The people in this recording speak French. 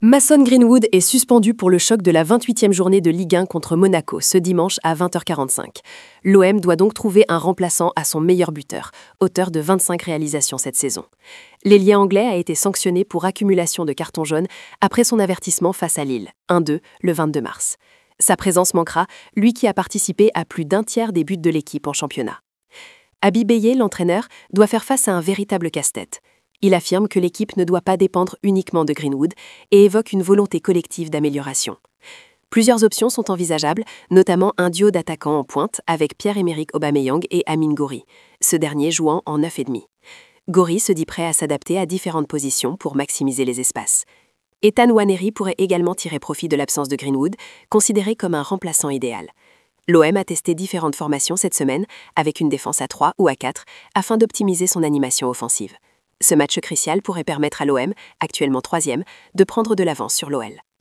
Mason Greenwood est suspendu pour le choc de la 28e journée de Ligue 1 contre Monaco ce dimanche à 20h45. L'OM doit donc trouver un remplaçant à son meilleur buteur, auteur de 25 réalisations cette saison. L'ailier anglais a été sanctionné pour accumulation de cartons jaunes après son avertissement face à Lille, 1-2, le 22 mars. Sa présence manquera, lui qui a participé à plus d'un tiers des buts de l'équipe en championnat. Habib Beye, l'entraîneur, doit faire face à un véritable casse-tête. Il affirme que l'équipe ne doit pas dépendre uniquement de Greenwood et évoque une volonté collective d'amélioration. Plusieurs options sont envisageables, notamment un duo d'attaquants en pointe avec Pierre-Emerick Aubameyang et Amine Gouiri, ce dernier jouant en 9,5. Gouiri se dit prêt à s'adapter à différentes positions pour maximiser les espaces. Ethan Nwaneri pourrait également tirer profit de l'absence de Greenwood, considéré comme un remplaçant idéal. L'OM a testé différentes formations cette semaine, avec une défense à 3 ou à 4, afin d'optimiser son animation offensive. Ce match crucial pourrait permettre à l'OM, actuellement 3e, de prendre de l'avance sur l'OL.